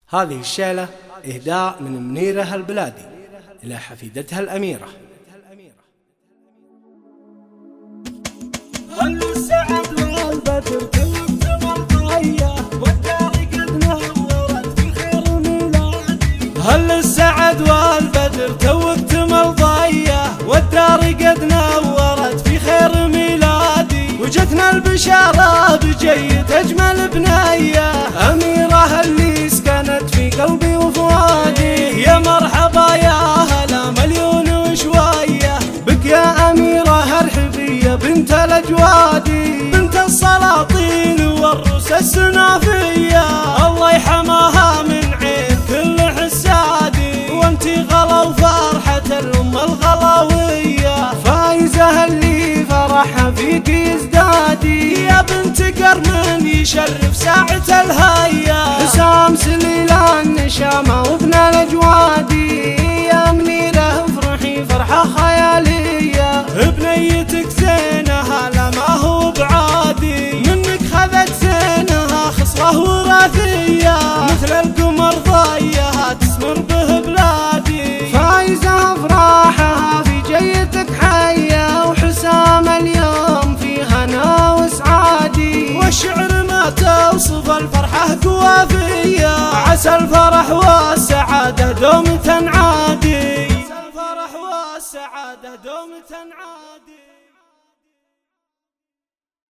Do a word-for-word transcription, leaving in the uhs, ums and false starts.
هذه الشيلة إهداء من منيرة البلادي إلى حفيدتها الأميرة. هل السعد والبدر توبت مرضية والدار قد نورت في خير ميلادي. هل السعد والبدر توبت مرضية والدار قد نورت في خير ميلادي. وجتنا البشارة بجيت أجمل بنية أميرة اللي سكنت في قلبي وفؤادي. يا مرحبا يا هلا مليون وشوية بك يا أميرة ارحبي يا بنت الأجوادي. بنت السلاطين والرؤوس السنافية الله يحماها من عين كل حسادي. وانتي غلا وفرحة الأم الغلاوية فايزة اللي فرحها فيك يزدادي. يا بنت قرن يشرف ساعة الهيا حسام سليلة النشامة وابن الأجوادي. يا منيرة افرحي فرحة خيالية بنيتك زينها لا ما هو بعادي. منك خذت زينها خصلة وراثية مثل القمر ضيها تسمر به بلادي. فايزة افراحها في جيتك حية وحسام اليوم في هنا وسعادي. والشعر ما توصف الفرحة كوافية عسى الفرح والسعادة دوم